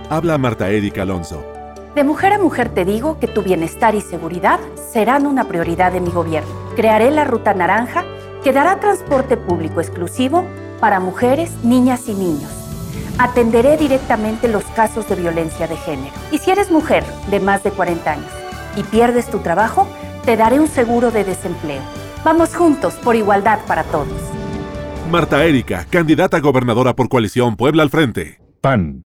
Habla Marta Erika Alonso. De mujer a mujer te digo que tu bienestar y seguridad serán una prioridad de mi gobierno. Crearé la Ruta Naranja, que dará transporte público exclusivo para mujeres, niñas y niños. Atenderé directamente los casos de violencia de género. Y si eres mujer de más de 40 años y pierdes tu trabajo, te daré un seguro de desempleo. Vamos juntos por igualdad para todos. Marta Erika, candidata a gobernadora por Coalición Puebla al Frente. PAN.